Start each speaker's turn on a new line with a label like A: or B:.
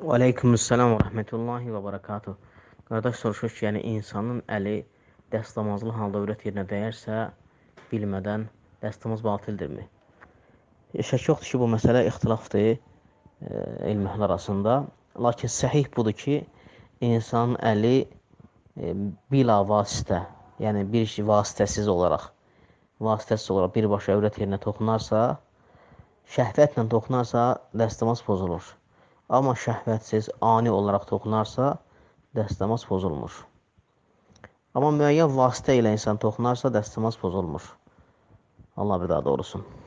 A: Və aleykümüssəlam və rəhmətullahi və barakatuh. Qardaş soruşur ki, yəni insanın əli dəstəmazlı halda övrət yerinə dəyərsə, bilmədən dəstəmaz batildirmi? Şək yoxdur ki, bu məsələ ixtilafdır elm əhli arasında. Lakin səhih budur ki, insanın əli bila vasitə, yəni bir vasitəsiz olaraq birbaşa övrət yerinə toxunarsa, şəhvətlə toxunarsa, dəstəmaz pozulur. Amma şəhvətsiz, ani olaraq toxunarsa, dəstəmaz pozulmur. Amma müəyyən vasitə ilə insan toxunarsa, dəstəmaz pozulmur. Allah bir daha doğrusun.